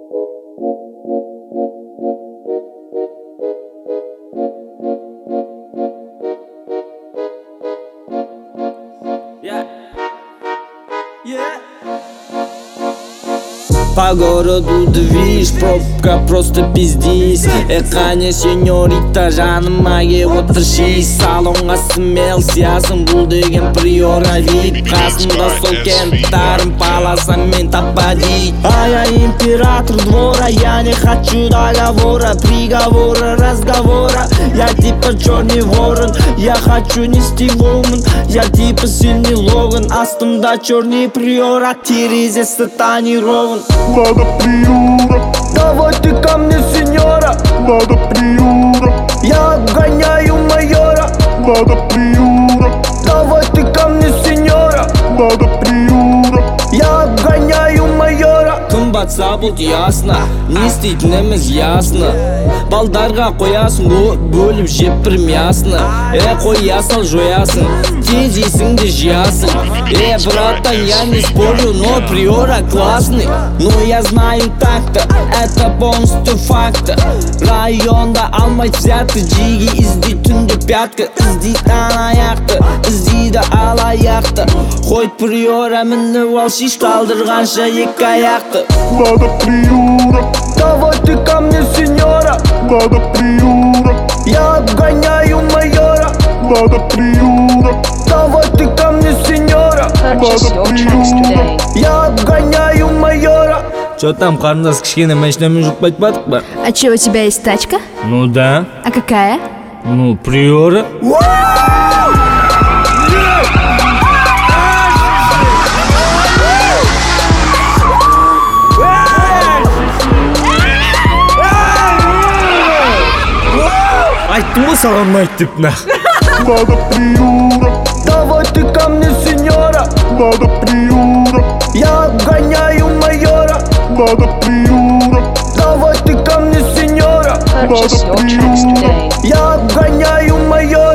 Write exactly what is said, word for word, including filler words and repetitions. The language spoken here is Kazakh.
По городу движ, пробка просто пиздись. Эқане сеньорита, жаныма кеп отыршись. Салонға смел сиясың, бұл деген приоралит. Қасымда сол кенттарым, паласам мен таппадит. А я император двора, я не хочу договора, приговора, разговора. Я типа черный ворон, я хочу нести волн. Я типа сильный Логан, астымда черный приора, терезесі тонирован. Надо приора, давай ты ко мне, сеньора. надо приора, Я гоняю майора. надо приора, Давай ты ко мне, сеньора. надо приора. Я гоняю майора. Кім батса бұлт ясна, не істейтініміз ясна. Балдарға қоясың, бөліп жеп бір мясна. Э, қоясың, жоясың, тез есің де жиясың. Э, братан, я не спорю, но приора классный. Но я знаю так-то, это полностью факт. Районда алмай взятка, джиги іздейді түнде пятка. Іздейді анаяқты, іздейді алаяқты. Қойд приора мініп ал шиш, қалдырғанша екі аяқты. Надо приора, Давай ты ко мне, сеньора. надо приора, Я гоняю майора. надо приора, Давай ты ко мне, сеньора. Purchase your tracks today. Я гоняю майора. Чё там, қарындас, кішкене машинамен жүріп қайтпадық па? А че, у тебя есть тачка? Ну да. А какая? Ну, приора. Айттым ғой саған ұнайды деп нах. надо приора, Давай ты ко мне, сеньора. надо приора, Я гоняю майора. надо приора, Давай ты ко мне, сеньора. Purchase your tracks today. Я гоняю майора.